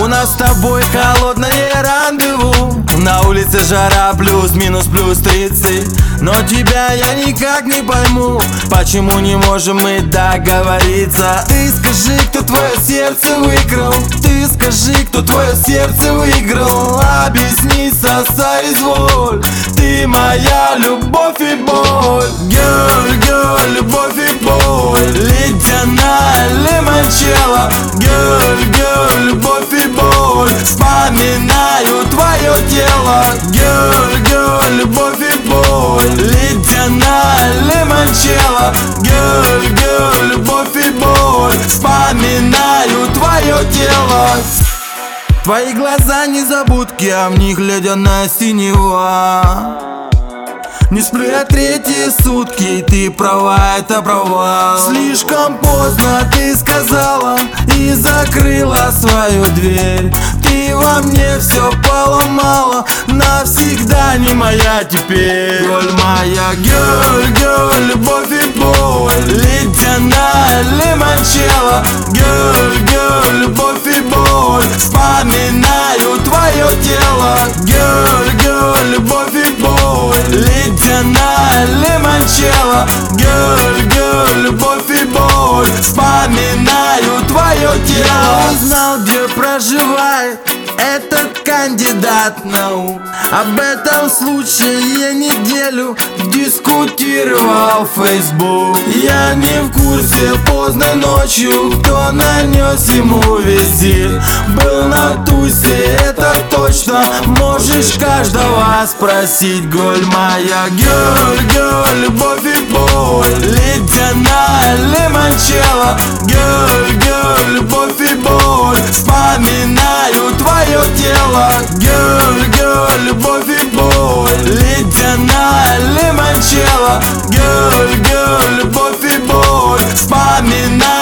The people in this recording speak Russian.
У нас с тобой холодное рандеву. На улице жара плюс-минус плюс 30. Но тебя я никак не пойму, почему не можем мы договориться. Ты скажи, кто твое сердце выиграл. Ты скажи, кто твое сердце выиграл. Объясни, соизволь. Ты моя любовь и боль. Girl, girl, любовь и боль. Ледяная лимончелло. Girl, girl, любовь и боль. Вспоминаю твое тело. Girl, girl, любовь и боль. Ледяная лимончелло. Girl, girl, любовь и боль. Вспоминаю твое тело. Твои глаза незабудки, а в них ледяная синева. Не сплю я третьи сутки, ты права, это провал. Слишком поздно ты сказала и закрыла свою дверь. Ты во мне все поломала, навсегда не моя теперь. Голь моя, girl, girl, любовь и боль. Ледяная лимончелло. Girl, girl, любовь и боль. Вспоминаю твое тело. Girl, girl, любовь и боль. Ледяная лимончелло. Girl, girl, любовь и боль. Вспоминаю твое тело. Я узнал, где проживает этот кандидат наук. Об этом случае я неделю дискутировал в Facebook. Я не в курсе поздно ночью, кто нанес ему визит. Был на тусе, это точно, можешь каждого спросить. Голь моя, girl, girl, любовь и боль. Ледяная лимончелло. Girl, girl, любовь и боль. Вспоминаю твое тело. Girl, girl, любовь и боль. Ледяная лимончелло. Girl, girl, любовь и боль. Вспоминаю